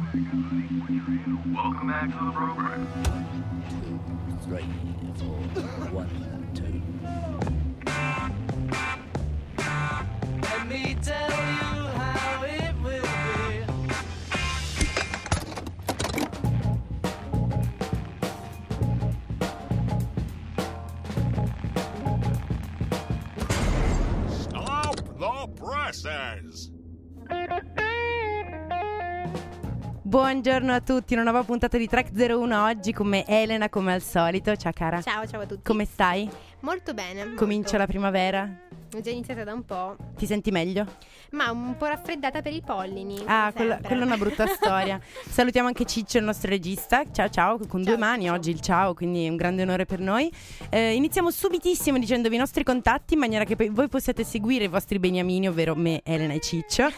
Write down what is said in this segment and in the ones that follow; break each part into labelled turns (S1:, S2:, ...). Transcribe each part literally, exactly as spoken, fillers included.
S1: Welcome back to the program.
S2: Two, three, four, one, two.
S3: Let me tell you how it will be.
S4: Stop the presses!
S5: Buongiorno a tutti, una nuova puntata di Track zero uno oggi con me Elena come al solito. Ciao cara.
S6: Ciao, ciao a tutti.
S5: Come stai?
S6: Molto bene. Molto.
S5: Comincia la primavera?
S6: Ho già iniziata da un po'.
S5: Ti senti meglio?
S6: Ma un po' raffreddata per i pollini.
S5: Ah,
S6: come
S5: quella,
S6: sempre.
S5: quella è una brutta storia. Salutiamo anche Ciccio, il nostro regista. Ciao ciao, con
S6: Ciao,
S5: due mani
S6: Ciccio.
S5: oggi il ciao, quindi è un grande onore per noi. Eh, iniziamo subitissimo dicendovi i nostri contatti in maniera che poi voi possiate seguire i vostri beniamini, ovvero me, Elena e Ciccio.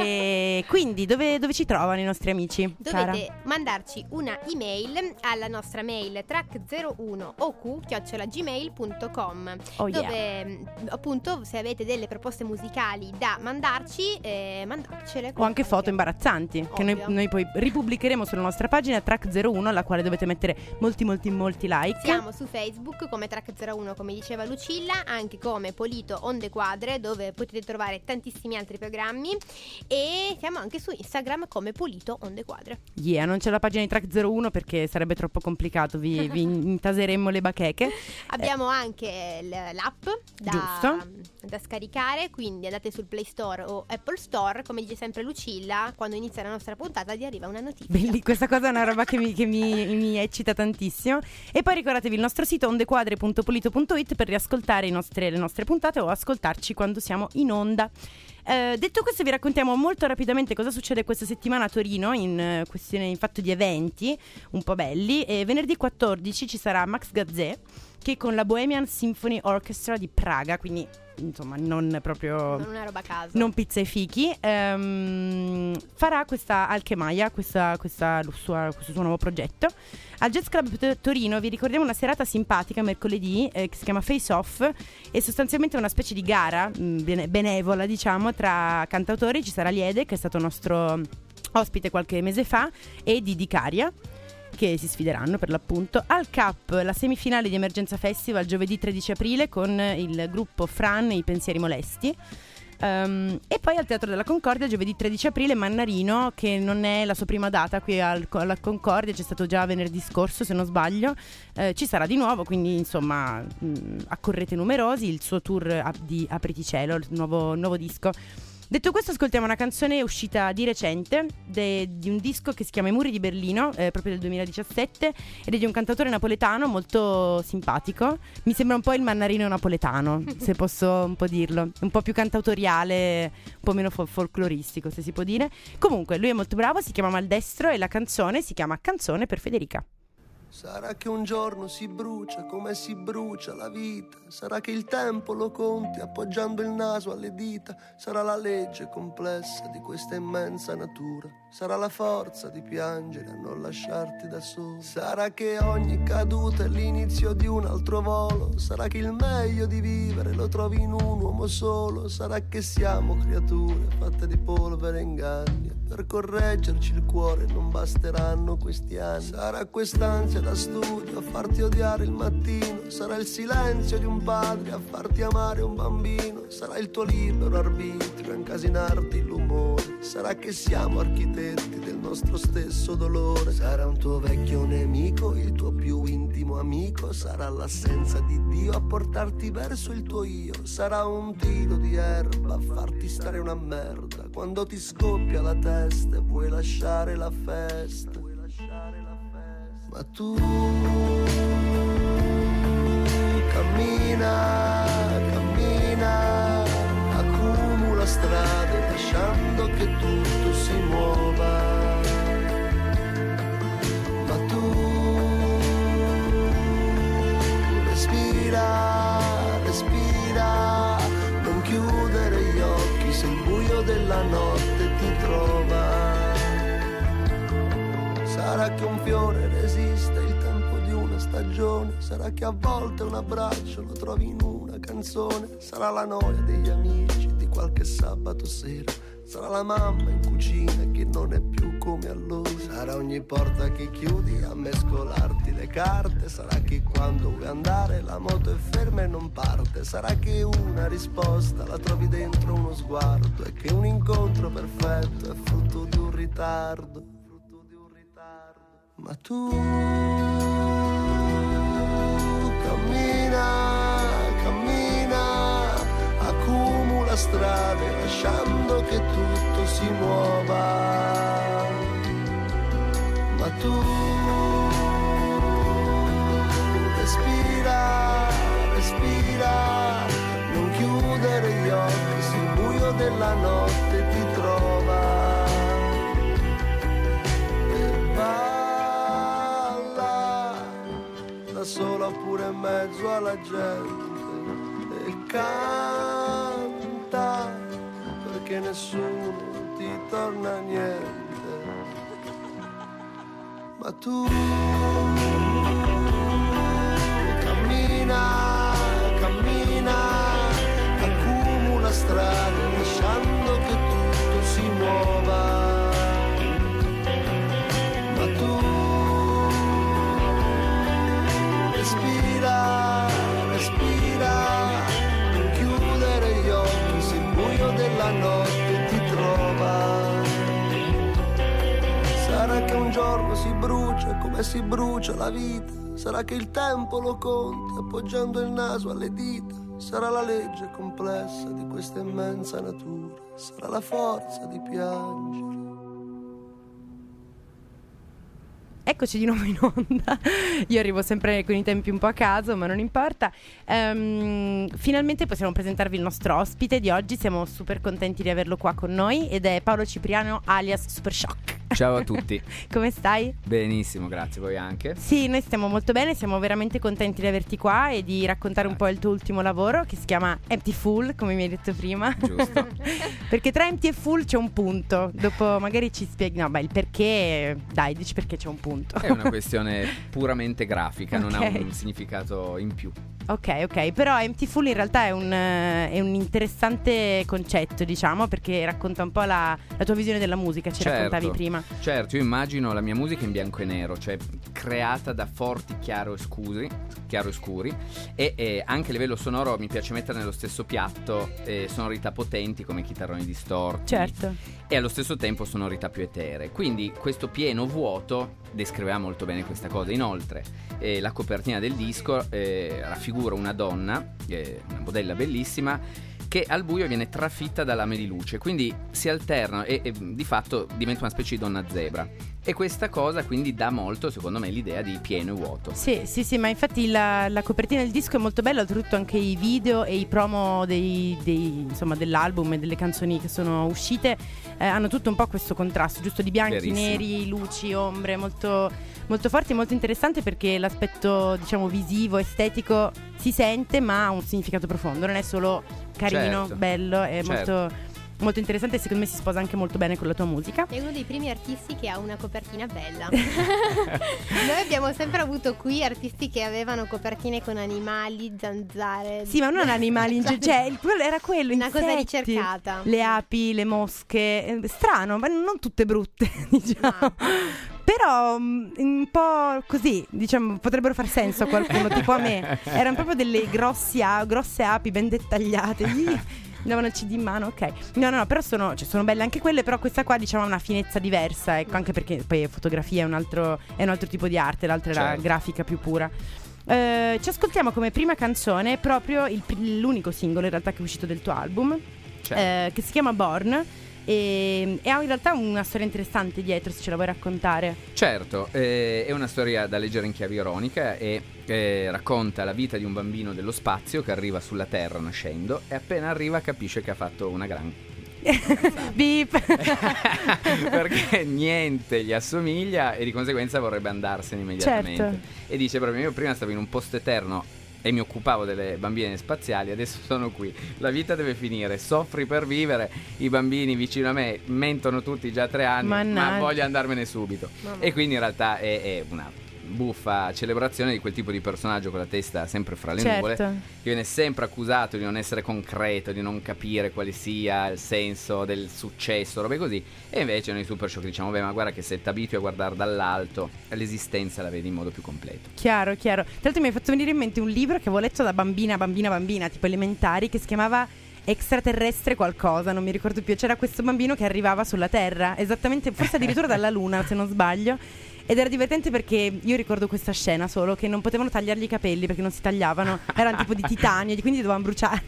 S5: E quindi dove, dove ci trovano i nostri amici? Cara?
S6: Dovete mandarci una email alla nostra mail track zero uno o q chiocciola gmail punto com,
S5: Oh, yeah.
S6: dove appunto se avete delle proposte musicali da mandarci, eh, mandarcele.
S5: O anche foto imbarazzanti che noi,
S6: Ovvio.
S5: noi poi ripubblicheremo sulla nostra pagina Track zero uno, alla quale dovete mettere molti molti molti like.
S6: Siamo su Facebook come Track zero uno, come diceva Lucilla, anche come Polito Onde Quadre, dove potete trovare tantissimi altri programmi, e siamo anche su Instagram come Polito Onde Quadre.
S5: Yeah, non c'è la pagina di Track zero uno perché sarebbe troppo complicato, vi, vi intaseremmo le bacheche.
S6: Abbiamo anche l- l'app da,
S5: Giusto.
S6: da scaricare, quindi andate sul Play Store o Apple Store, come dice sempre Lucilla, quando inizia la nostra puntata vi arriva una notifica.
S5: Belli, questa cosa è una roba che, mi, che mi, mi eccita tantissimo. E poi ricordatevi il nostro sito ondequadre punto polito punto it per riascoltare i nostre, le nostre puntate o ascoltarci quando siamo in onda. Eh, detto questo, vi raccontiamo molto rapidamente cosa succede questa settimana a Torino in eh, questione in fatto di eventi un po' belli. E venerdì quattordici ci sarà Max Gazzè, che con la Bohemian Symphony Orchestra di Praga, quindi insomma non proprio
S6: Non una roba a caso.
S5: non pizza e fichi, ehm, farà questa Alchemaia, questa, questa sua, questo suo nuovo progetto al Jazz Club T- Torino. Vi ricordiamo una serata simpatica mercoledì eh, che si chiama Face Off, e sostanzialmente una specie di gara mh, bene- benevola, diciamo, tra cantautori. Ci sarà Liede, che è stato nostro ospite qualche mese fa, e Didi Caria, che si sfideranno per l'appunto al Cup, la semifinale di Emergenza Festival, giovedì tredici aprile con il gruppo Fran e i Pensieri Molesti. Um, e poi al Teatro della Concordia giovedì tredici aprile Mannarino, che non è la sua prima data qui al, alla Concordia, c'è stato già venerdì scorso se non sbaglio, eh, ci sarà di nuovo, quindi insomma mh, accorrete numerosi. Il suo tour a, di Apriti Cielo, il nuovo, nuovo disco. Detto questo, ascoltiamo una canzone uscita di recente de, di un disco che si chiama I Muri di Berlino, eh, proprio del duemiladiciassette, ed è di un cantautore napoletano molto simpatico. Mi sembra un po' il Mannarino napoletano, se posso un po' dirlo, un po' più cantautoriale, un po' meno fol- folcloristico, se si può dire. Comunque lui è molto bravo, si chiama Maldestro, e la canzone si chiama Canzone per Federica.
S7: Sarà che un giorno si brucia come si brucia la vita. Sarà che il tempo lo conti appoggiando il naso alle dita. Sarà la legge complessa di questa immensa natura. Sarà la forza di piangere a non lasciarti da solo. Sarà che ogni caduta è l'inizio di un altro volo. Sarà che il meglio di vivere lo trovi in un uomo solo. Sarà che siamo creature fatte di polvere e inganni. Per correggerci il cuore non basteranno questi anni. Sarà quest'ansia da studio a farti odiare il mattino. Sarà il silenzio di un padre a farti amare un bambino. Sarà il tuo libero arbitrio a incasinarti l'umore. Sarà che siamo architetti del nostro stesso dolore. Sarà un tuo vecchio nemico, il tuo più intimo amico. Sarà l'assenza di Dio a portarti verso il tuo io. Sarà un tiro di erba a farti stare una merda. Quando ti scoppia la testa e vuoi lasciare la festa. Ma tu cammina, cammina, accumula strade lasciando che tutto si muova. Ma tu respira, respira, non chiudere gli occhi se il buio della notte ti trova. Sarà che un fiore resiste il tempo di una stagione. Sarà che a volte un abbraccio lo trovi in una canzone. Sarà la noia degli amici di qualche sabato sera. sarà la mamma in cucina che non è più come allora. Sarà ogni porta che chiudi a mescolarti le carte. Sarà che quando vuoi andare la moto è ferma e non parte. Sarà che una risposta la trovi dentro uno sguardo e che un incontro perfetto è frutto di un ritardo. Frutto di un ritardo. Ma tu cammina, cammina, accumula strade lasciando che tutto si muova. Ma tu respira, respira, non chiudere gli occhi se il buio della notte ti trova. E balla da sola oppure in mezzo alla gente e canta perché nessuno ti torna niente. Ma tu cammina, cammina, accumula strade lasciando che tutto si muova. Ma tu respira, respira, non chiudere gli occhi se il buio della notte ti trova. Sarà che un giorno si brucia come si brucia la vita. Sarà che il tempo lo conti appoggiando il naso alle dita. Sarà la legge complessa di questa immensa natura. Sarà la forza di piangere.
S5: Eccoci di nuovo in onda. Io arrivo sempre con i tempi un po' a caso, ma non importa. Um, finalmente possiamo presentarvi il nostro ospite di oggi. Siamo super contenti di averlo qua con noi ed è Paolo Cipriano alias Super Shock.
S8: Ciao a tutti.
S5: Come stai?
S8: Benissimo, grazie, voi anche?
S5: Sì, noi stiamo molto bene, siamo veramente contenti di averti qua e di raccontare un po' il tuo ultimo lavoro che si chiama Empty Fool, come mi hai detto prima.
S8: Giusto.
S5: Perché tra Empty e Full c'è un punto. Dopo magari ci spieghi, no, beh, il perché, dai, dici perché c'è un punto.
S8: È una questione puramente grafica,
S5: Okay.
S8: non ha un significato in più.
S5: Ok, ok, però Empty Fool in realtà è un, eh, è un interessante concetto, diciamo, perché racconta un po' la, la tua visione della musica, ci
S8: Certo.
S5: raccontavi prima.
S8: Certo, io immagino la mia musica in bianco e nero, cioè creata da forti chiaro e scuri, chiaro e scuri e, e anche a livello sonoro mi piace mettere nello stesso piatto eh, sonorità potenti come chitarroni distorti.
S5: Certo.
S8: E allo stesso tempo sonorità più eteree. Quindi questo pieno vuoto descriveva molto bene questa cosa. Inoltre eh, la copertina del disco eh, raffigura una donna, eh, una modella bellissima, che al buio viene trafitta da lame di luce, quindi si alternano e, e di fatto diventa una specie di donna zebra. E questa cosa quindi dà molto, secondo me, l'idea di pieno e vuoto.
S5: Sì, sì, sì, ma infatti la, la copertina del disco è molto bella, oltretutto anche i video e i promo dei, dei, insomma, dell'album e delle canzoni che sono uscite eh, hanno tutto un po' questo contrasto, giusto, di bianchi,
S8: Verissimo.
S5: neri, luci, ombre, molto, molto forti e molto interessante perché l'aspetto, diciamo, visivo, estetico si sente ma ha un significato profondo, non è solo carino,
S8: Certo.
S5: bello, è
S8: Certo.
S5: molto... molto interessante e secondo me si sposa anche molto bene con la tua musica.
S6: È uno dei primi artisti che ha una copertina bella. Noi abbiamo sempre avuto qui artisti che avevano copertine con animali, zanzare.
S5: Sì, ma non animali in genere, cioè il- quello era quello,
S6: Una cosa
S5: insetti,
S6: ricercata.
S5: le api, le mosche, eh, strano, ma non tutte brutte, diciamo.
S6: No.
S5: Però mm, un po' così, diciamo, potrebbero far senso a qualcuno, tipo a me. Erano proprio delle grossi a- grosse api ben dettagliate. Ih, davano il C D in mano, ok. No, no, no, però sono, cioè, sono belle anche quelle, però questa qua diciamo ha una finezza diversa, ecco, anche perché poi fotografia è un altro, è un altro tipo di arte, l'altra è la
S8: Certo.
S5: grafica più pura. Eh, ci ascoltiamo come prima canzone proprio il, l'unico singolo in realtà che è uscito del tuo album,
S8: Certo.
S5: eh, che si chiama Born e, e ha in realtà una storia interessante dietro, se ce la vuoi raccontare.
S8: Certo, eh, è una storia da leggere in chiave ironica e eh, racconta la vita di un bambino dello spazio che arriva sulla Terra nascendo e appena arriva capisce che ha fatto una gran
S5: Beep.
S8: perché niente gli assomiglia e di conseguenza vorrebbe andarsene immediatamente.
S5: Certo.
S8: E dice proprio: io prima stavo in un posto eterno e mi occupavo delle bambine spaziali, adesso sono qui, la vita deve finire, soffri per vivere, i bambini vicino a me mentono tutti già tre anni,
S5: Mannaggia.
S8: ma voglio andarmene subito.
S6: Mamma.
S8: E quindi in realtà è, è una buffa celebrazione di quel tipo di personaggio con la testa sempre fra le
S5: Certo.
S8: nuvole, che viene sempre accusato di non essere concreto, di non capire quale sia il senso del successo, robe così. E invece noi Super Shock diciamo, beh, ma guarda che se ti abitui a guardare dall'alto, l'esistenza la vedi in modo più completo.
S5: Chiaro, chiaro. Tra l'altro mi hai fatto venire in mente un libro che avevo letto da bambina, bambina, bambina, tipo elementari, che si chiamava Extraterrestre qualcosa, non mi ricordo più. C'era questo bambino che arrivava sulla Terra, esattamente, forse addirittura dalla Luna, se non sbaglio. Ed era divertente perché io ricordo questa scena solo, che non potevano tagliargli i capelli perché non si tagliavano, erano tipo di titanio, quindi dovevano bruciare.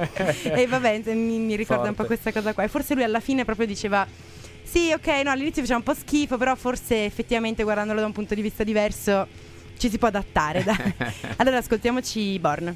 S5: E vabbè, mi, mi ricorda un po' questa cosa qua. E forse lui alla fine proprio diceva: sì, ok, no, all'inizio faceva un po' schifo, però forse effettivamente guardandolo da un punto di vista diverso ci si può adattare, dai. Allora ascoltiamoci Born.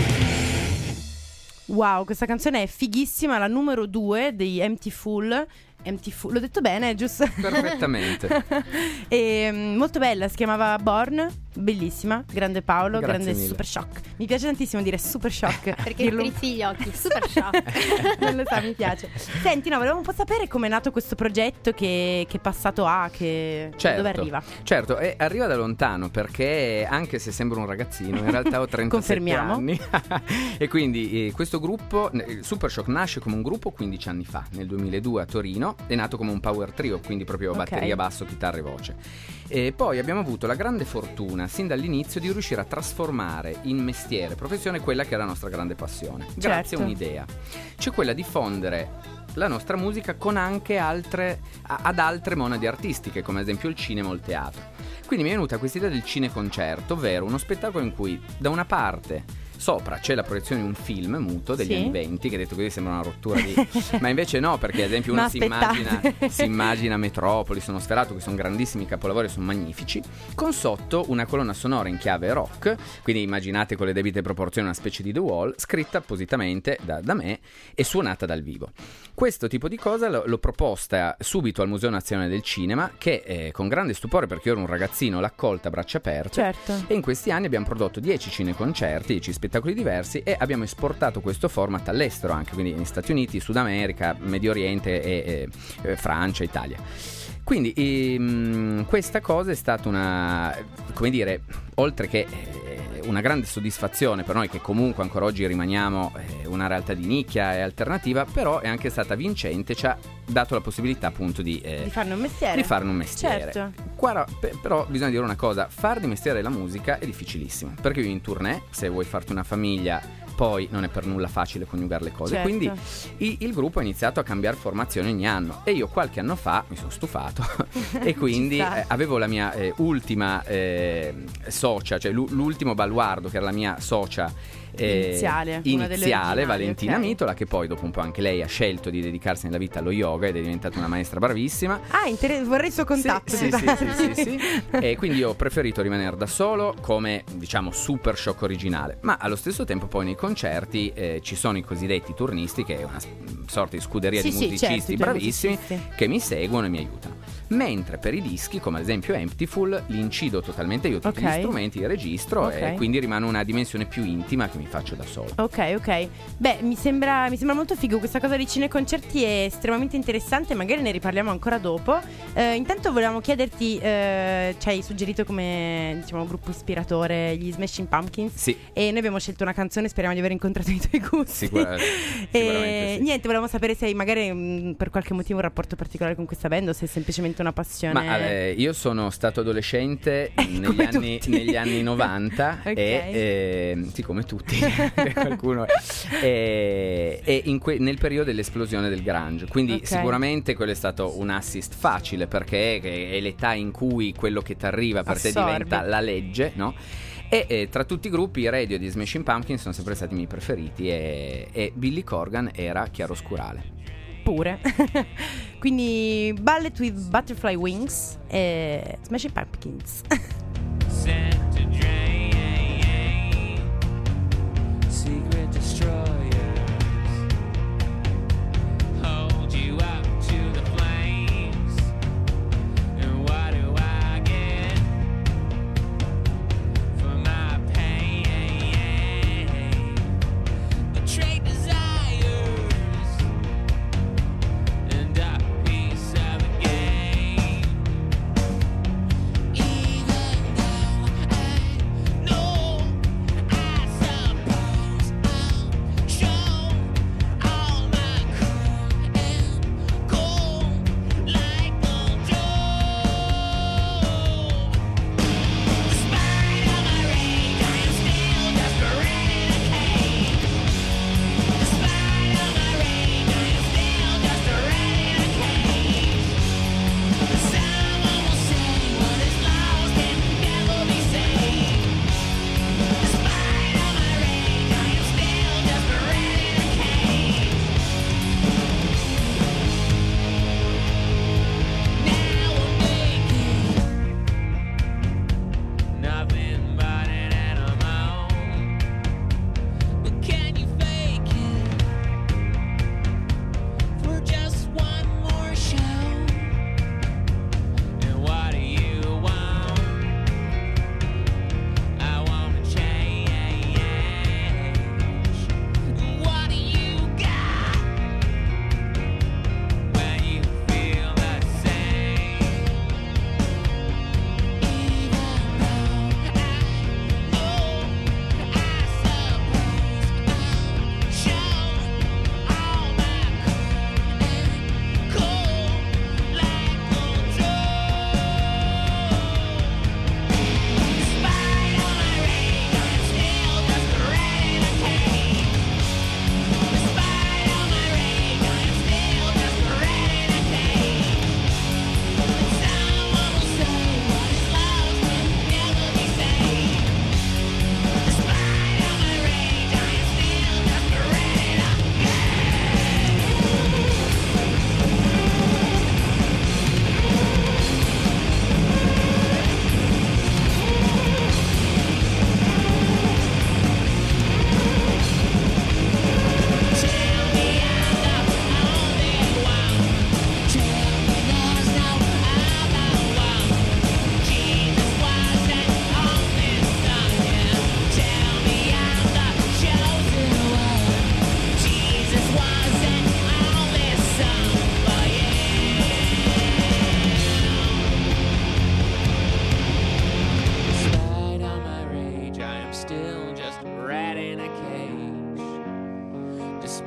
S5: Wow, questa canzone è fighissima, la numero due dei Empty Fool. Empty Fool, l'ho detto bene, giusto?
S8: Perfettamente.
S5: E, mm, molto bella, si chiamava Born, bellissima, grande Paolo,
S8: Grazie
S5: grande
S8: mille.
S5: Super Shock. Mi piace tantissimo dire Super Shock
S6: Perché
S5: dirlo-
S6: strizzi gli occhi, super shock.
S5: non lo so, mi piace. Senti, no, volevo un po' sapere com'è nato questo progetto, che, che passato ha, che
S8: Certo.
S5: dove arriva.
S8: Certo, e arriva da lontano perché anche se sembra un ragazzino, in realtà ho trentasette
S5: Confermiamo.
S8: anni. E quindi eh, questo gruppo, eh, Super Shock, nasce come un gruppo quindici anni fa, nel duemiladue a Torino. È nato come un power trio, quindi proprio
S5: Ok.
S8: batteria, basso, chitarra e voce. E poi abbiamo avuto la grande fortuna, sin dall'inizio, di riuscire a trasformare in mestiere, professione, quella che è la nostra grande passione. Grazie
S5: Certo.
S8: a un'idea. C'è quella di fondere la nostra musica con anche altre, a- ad altre monadi artistiche, come ad esempio il cinema o il teatro. Quindi mi è venuta questa idea del cineconcerto, ovvero uno spettacolo in cui da una parte sopra c'è la proiezione di un film muto degli
S5: Sì.
S8: anni venti, che detto così sembra una rottura di... ma invece no, perché ad esempio uno
S5: Ma
S8: si
S5: aspettate.
S8: immagina, si immagina Metropolis, Nosferatu, che sono grandissimi capolavori, sono magnifici, con sotto una colonna sonora in chiave rock, quindi immaginate con le debite proporzioni una specie di The Wall, scritta appositamente da, da me e suonata dal vivo. Questo tipo di cosa l'ho, l'ho proposta subito al Museo Nazionale del Cinema, che eh, con grande stupore, perché io ero un ragazzino, l'ha accolta a braccia aperte.
S5: Certo.
S8: E in questi anni abbiamo prodotto dieci cineconcerti, dieci spettacoli diversi, e abbiamo esportato questo format all'estero anche, quindi negli Stati Uniti, Sud America, Medio Oriente e, e, e Francia, Italia. Quindi ehm, questa cosa è stata una, come dire, oltre che eh, una grande soddisfazione per noi, che comunque ancora oggi rimaniamo eh, una realtà di nicchia e alternativa, però è anche stata vincente, ci ha dato la possibilità appunto di, eh,
S5: Di farne un mestiere.
S8: di farne un mestiere.
S5: Certo.
S8: Qua, pe- però bisogna dire una cosa, far di mestiere la musica è difficilissimo, perché io in tournée, se vuoi farti una famiglia, poi non è per nulla facile coniugare le cose.
S5: Certo.
S8: Quindi i- il gruppo ha iniziato a cambiare formazione ogni anno, e io qualche anno fa mi sono stufato e quindi
S5: Ci sta.
S8: eh, avevo la mia eh, ultima eh, socia, cioè l'u- l'ultimo baluardo, che era la mia socia eh,
S5: Iniziale, una delle
S8: iniziale,
S5: originali,
S8: Valentina
S5: ok.
S8: Mitola, che poi dopo un po' anche lei ha scelto di dedicarsi nella vita allo yoga ed è diventata una maestra bravissima.
S5: Ah, inter- vorrei il suo contatto.
S8: Sì,
S5: mi
S8: sì,
S5: pare.
S8: sì, sì, sì, sì. E quindi ho preferito rimanere da solo come, diciamo, Super Shock originale. Ma allo stesso tempo poi nei concerti eh, ci sono i cosiddetti turnisti, che è una s- sorta di scuderia
S5: Sì,
S8: di
S5: sì,
S8: musicisti
S5: certo, i tuoi
S8: bravissimi
S5: musicisti.
S8: che mi seguono e mi aiutano. Mentre per i dischi, come ad esempio Empty Fool, li incido totalmente io, tutti
S5: Ok.
S8: gli strumenti, li registro,
S5: Ok.
S8: e quindi rimane una dimensione più intima che mi faccio da solo.
S5: Ok, ok. Beh, mi sembra, mi sembra molto figo questa cosa dei cineconcerti, è estremamente interessante, magari ne riparliamo ancora dopo. Eh, intanto volevamo chiederti, eh, ci hai suggerito come, diciamo, gruppo ispiratore gli Smashing Pumpkins.
S8: Sì.
S5: E noi abbiamo scelto una canzone, speriamo di aver incontrato i tuoi gusti.
S8: Sicura-
S5: E
S8: sicuramente sì.
S5: niente, volevamo sapere se hai magari mh, per qualche motivo un rapporto particolare con questa band, o se è semplicemente una passione.
S8: Ma eh, io sono stato adolescente negli,
S5: Come
S8: anni,
S5: tutti.
S8: negli anni novanta
S5: Ok.
S8: e eh, sì, come tutti qualcuno e, e in que- nel periodo dell'esplosione del grunge, quindi
S5: Ok.
S8: sicuramente quello è stato un assist facile, perché è l'età in cui quello che ti arriva per te
S5: Assorbi.
S8: diventa la legge, no? E eh, tra tutti i gruppi i Radio di Smashing Pumpkins sono sempre stati i miei preferiti, e, e Billy Corgan era chiaroscurale.
S5: Pure. Quindi Ballet with Butterfly Wings e Smashing Pumpkins.
S3: Sent to drain, secret destroyers hold you up to the flames. And what do I get for my pain? Betrayed desires and a piece of the game. Even though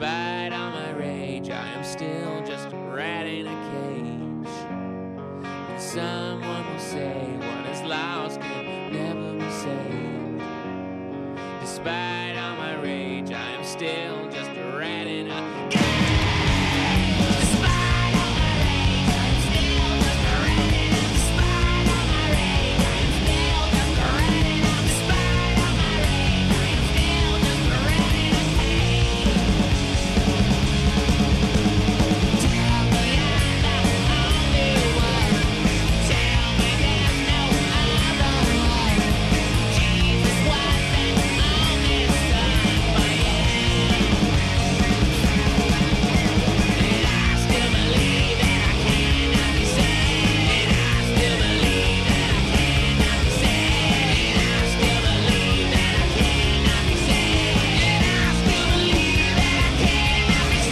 S3: Despite all my rage, I am still just a rat in a cage. And someone will say what is lost can never be saved. Despite all my rage, I am still just a rat in a cage. Despite all my rage, I am still just a rat in a Despite all my rage, I am still just a rat in a Despite all my rage, I am still just a rat in a Tell me I'm the only one. Tell me there's no other one. Jesus wasn't only son for you. And I still believe that I cannot be saved. And I still believe that I cannot be saved. And I still believe that I cannot be saved. And I still believe that I cannot be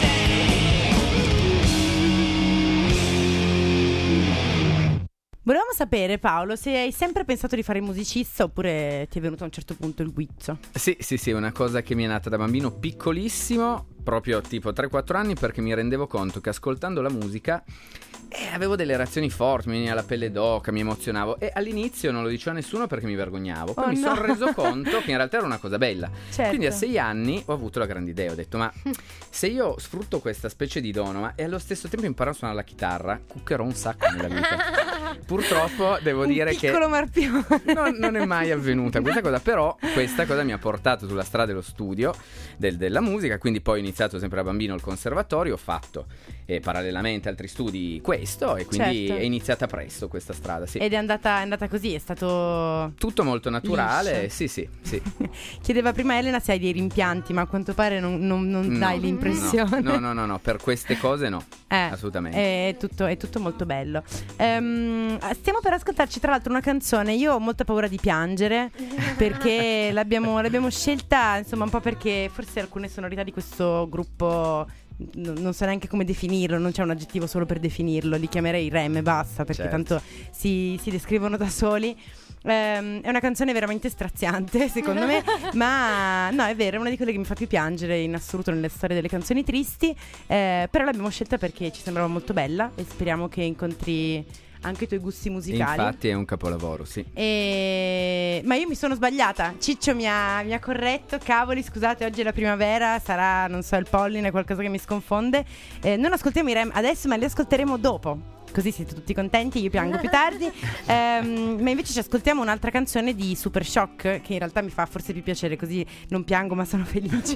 S3: saved.
S5: Volevamo sapere, Paolo, se hai sempre pensato di fare musicista oppure ti è venuto a un certo punto il guizzo.
S8: Sì, sì, sì, è una cosa che mi è nata da bambino piccolissimo, proprio tipo tre quattro anni, perché mi rendevo conto che ascoltando la musica eh, avevo delle reazioni forti, mi veniva la pelle d'oca, mi emozionavo e all'inizio non lo dicevo a nessuno perché mi vergognavo, poi
S5: Oh,
S8: mi
S5: no.
S8: sono reso conto che in realtà era una cosa bella.
S5: Certo.
S8: Quindi a sei anni ho avuto la grande idea, ho detto ma se io sfrutto questa specie di dono ma e allo stesso tempo imparo a suonare la chitarra, cuccherò un sacco nella vita. Purtroppo devo
S5: Un
S8: dire che
S5: piccolo marpione.
S8: non, non è mai avvenuta questa cosa, però questa cosa mi ha portato sulla strada dello studio del- della musica, quindi poi ho iniziato sempre da bambino il conservatorio, ho fatto eh, parallelamente altri studi questo e quindi
S5: Certo.
S8: è iniziata presto questa strada, sì.
S5: Ed è andata, è andata così, è stato...
S8: Tutto molto naturale,
S5: liscio.
S8: sì sì, sì.
S5: Chiedeva prima Elena se hai dei rimpianti, ma a quanto pare non, non- non
S8: No,
S5: dai l'impressione.
S8: No, no, no, no, per queste cose no,
S5: Eh,
S8: assolutamente.
S5: È tutto, è tutto molto bello. Ehm, stiamo per ascoltarci tra l'altro una canzone. Io ho molta paura di piangere perché l'abbiamo, l'abbiamo scelta insomma un po' perché forse alcune sonorità di questo gruppo n- non so neanche come definirlo, non c'è un aggettivo solo per definirlo, li chiamerei rem e basta perché
S8: Certo.
S5: tanto si, si descrivono da soli. Ehm, è una canzone veramente straziante secondo me, ma no, è vero, è una di quelle che mi fa più piangere in assoluto nelle storie delle canzoni tristi, eh, però l'abbiamo scelta perché ci sembrava molto bella e speriamo che incontri anche i tuoi gusti musicali.
S8: Infatti è un capolavoro, sì.
S5: E... ma io mi sono sbagliata. Ciccio mi ha, mi ha corretto. Cavoli, scusate, oggi è la primavera. Sarà, non so, il polline, qualcosa che mi sconfonde. eh, Non ascoltiamo i Rem adesso, ma li ascolteremo dopo. Così siete tutti contenti, io piango più tardi. Ehm, ma invece ci ascoltiamo un'altra canzone di Super Shock, che in realtà mi fa forse più piacere, così non piango ma sono felice.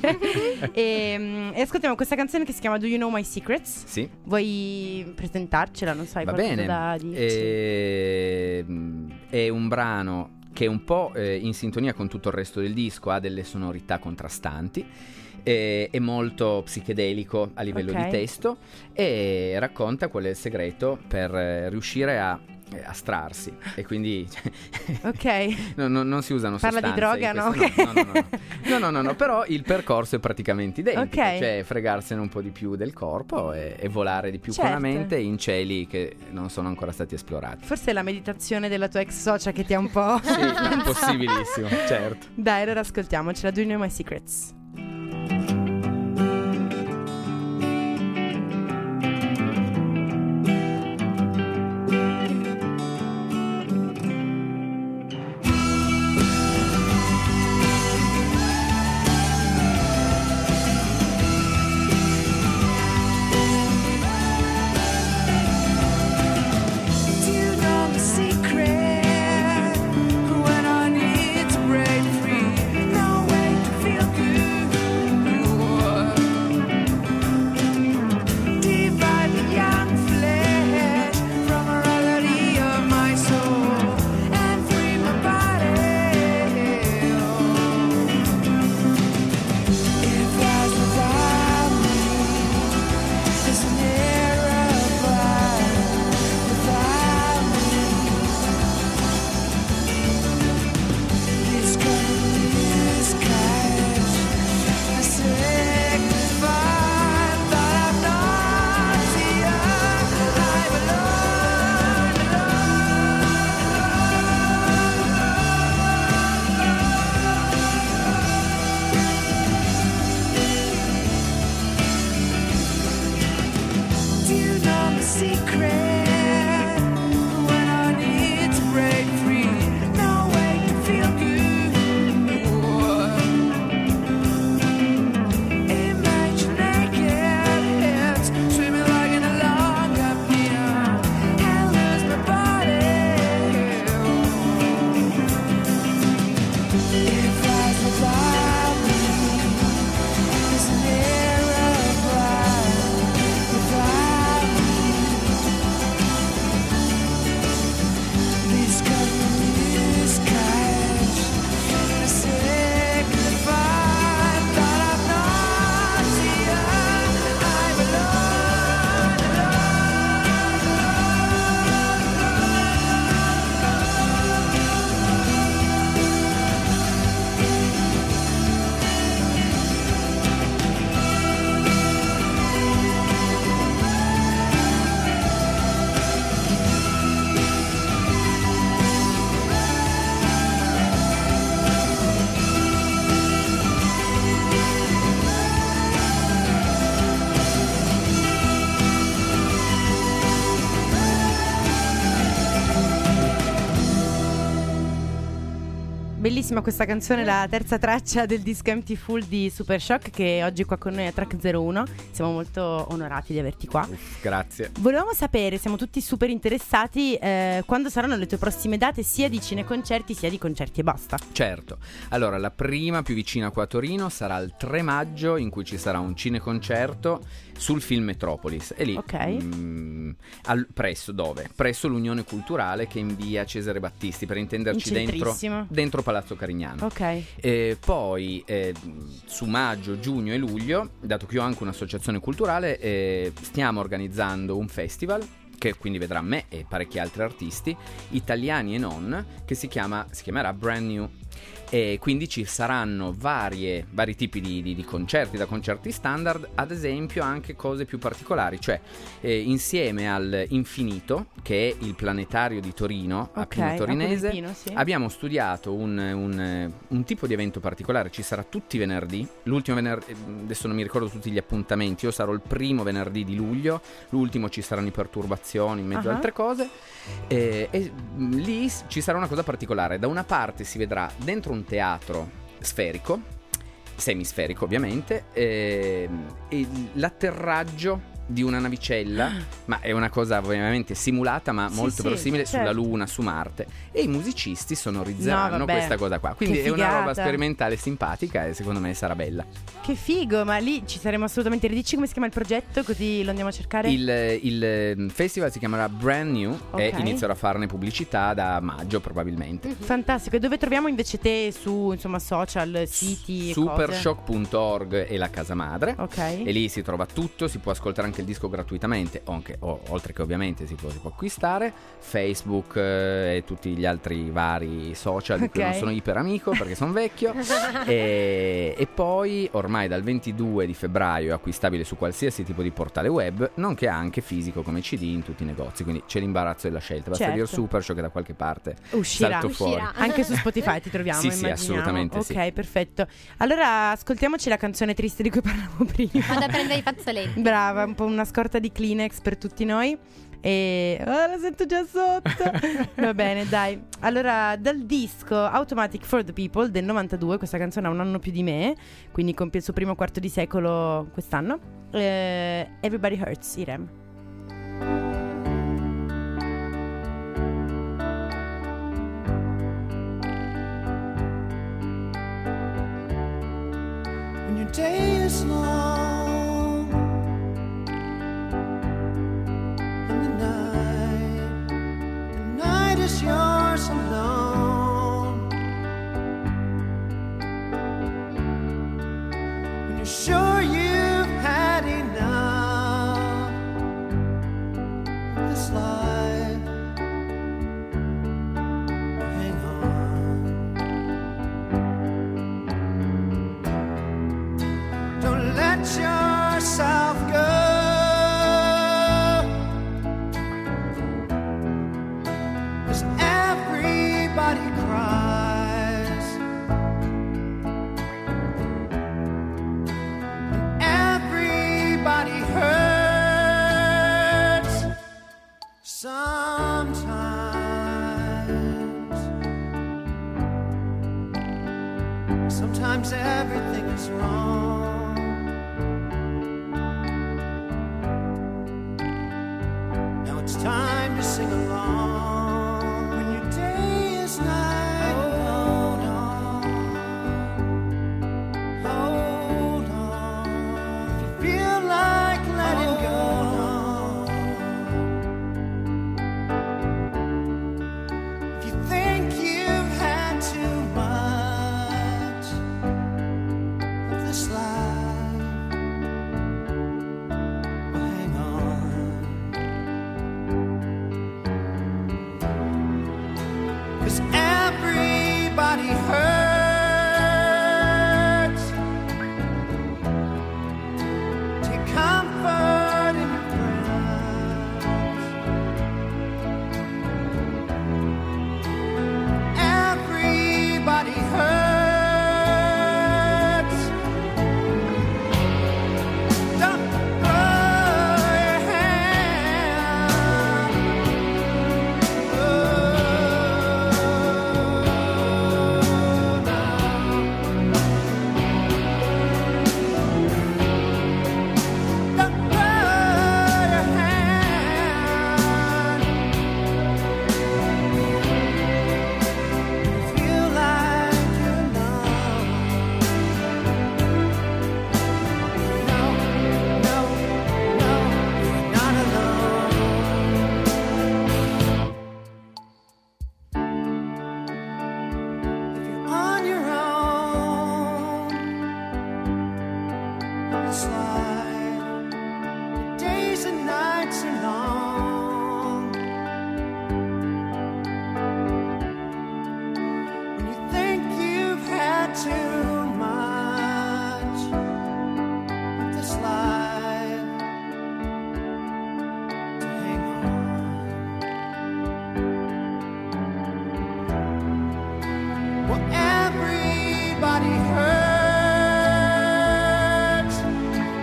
S5: e, e ascoltiamo questa canzone che si chiama Do You Know My Secrets?
S8: Sì.
S5: Vuoi presentarcela? Non so, hai
S8: Va
S5: qualcosa
S8: bene,
S5: da dirci?
S8: Eh, è un brano che è un po' eh, in sintonia con tutto il resto del disco, ha delle sonorità contrastanti, eh, è molto psichedelico a livello
S5: Ok.
S8: di testo e racconta qual è il segreto per eh, riuscire a eh, astrarsi e quindi
S5: Ok.
S8: no, no, non si usano
S5: Parla di
S8: sostanze
S5: droga,
S8: in
S5: no?
S8: questo- no, no, no, no, no, no, no, no, però il percorso è praticamente identico,
S5: Ok.
S8: cioè fregarsene un po' di più del corpo e, e volare di più con la
S5: Certo.
S8: mente in cieli che non sono ancora stati esplorati.
S5: Forse è la meditazione della tua ex socia che ti ha un po'...
S8: Sì, possibilissimo, certo.
S5: Dai, allora ascoltiamocela. Do You Know My Secrets?
S9: Do you know the secret? When I need to break free, no way to feel good.
S5: bellissima questa canzone, la terza traccia del disco Empty Full di Super Shock, che oggi è qua con noi a Track zero uno. Siamo molto onorati di averti qua.
S8: Uff, grazie.
S5: Volevamo sapere, siamo tutti super interessati, eh, quando saranno le tue prossime date sia di cineconcerti sia di concerti e basta.
S8: Certo, allora la prima più vicina qua a Torino sarà il tre maggio, in cui ci sarà un cineconcerto sul film Metropolis. E lì
S5: Ok.
S8: mm, al, presso dove? Presso l'Unione Culturale, che è in via Cesare Battisti, per intenderci
S5: In
S8: dentro,
S5: centrissimo.
S8: dentro Palazzo Carignano.
S5: Ok.
S8: E poi eh, su maggio, giugno e luglio, dato che io ho anche un'associazione culturale, eh, stiamo organizzando un festival che quindi vedrà me e parecchi altri artisti italiani e non, che si chiama si chiamerà Brand New. E quindi ci saranno varie, vari tipi di, di, di concerti, da concerti standard, ad esempio anche cose più particolari, cioè eh, insieme al Infinito, che è il planetario di Torino, a
S5: Ok,
S8: Pino
S5: a
S8: Torinese,
S5: Pino, sì.
S8: abbiamo studiato un, un, un tipo di evento particolare. Ci sarà tutti i venerdì, l'ultimo venerdì, adesso non mi ricordo tutti gli appuntamenti, io sarò il primo venerdì di luglio, l'ultimo ci saranno i perturbazioni in mezzo
S5: Ah.
S8: a altre cose, e, e mh, lì s- ci sarà una cosa particolare. Da una parte si vedrà dentro un teatro sferico, semisferico ovviamente, e, e l'atterraggio di una navicella, ma è una cosa ovviamente simulata, ma
S5: Sì,
S8: molto
S5: sì,
S8: verosimile,
S5: certo.
S8: sulla Luna, su Marte, e i musicisti sonorizzeranno
S5: No, vabbè.
S8: questa cosa qua. Quindi
S5: Che
S8: è una roba
S5: figata.
S8: sperimentale simpatica e secondo me sarà bella.
S5: Che figo, ma lì ci saremo assolutamente. Ridici come si chiama il progetto, così lo andiamo a cercare.
S8: Il, il festival si chiamerà Brand New e
S5: Ok.
S8: inizierò a farne pubblicità da maggio probabilmente.
S5: Fantastico. E dove troviamo invece te su, insomma, social, siti e cose?
S8: Supershock punto org è la casa madre.
S5: Ok.
S8: E lì si trova tutto, si può ascoltare anche il disco gratuitamente, o anche, o- oltre che ovviamente si può, si può acquistare. Facebook eh, e tutti gli altri vari social di cui
S5: Ok.
S8: non sono iper amico perché sono vecchio. e, e poi ormai dal ventidue di febbraio è acquistabile su qualsiasi tipo di portale web, nonché anche fisico come C D in tutti i negozi, quindi c'è l'imbarazzo della scelta, basta
S5: Certo.
S8: dire Supershock che da qualche parte
S5: Uscirà.
S8: salto fuori.
S6: Uscirà.
S5: Anche su Spotify ti troviamo,
S8: Sì, sì,
S5: immaginiamo.
S8: assolutamente
S5: Ok,
S8: sì.
S5: perfetto. Allora ascoltiamoci la canzone triste di cui parlavamo prima.
S6: Vado a prendere i fazzoletti.
S5: Brava, un po' una scorta di Kleenex per tutti noi. E oh, la sento già sotto. Va bene, dai. Allora, dal disco Automatic for the People del novantadue, questa canzone ha un anno più di me, quindi compie il suo primo quarto di secolo quest'anno. eh, Everybody Hurts, Irem.
S9: When your day is long and the night, the night is yours alone. When you're sure you've had enough of this life, hang on. Don't let yourself go. 'Cause everybody cries. Everybody hurts sometimes. Sometimes everything is wrong. Now it's time to sing along. When your day is night, hold on, hold on. If you feel like letting go, if you think you've had too much of this life,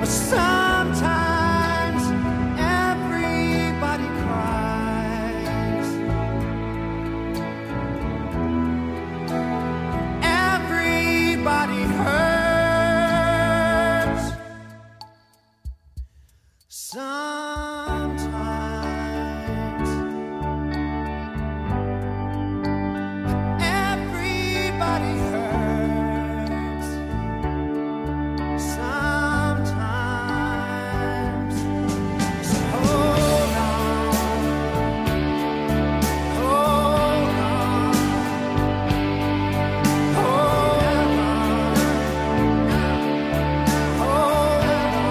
S9: Sometimes everybody cries. Everybody hurts. Sometimes everybody hurts. Sometimes. So hold on, hold on, hold on, hold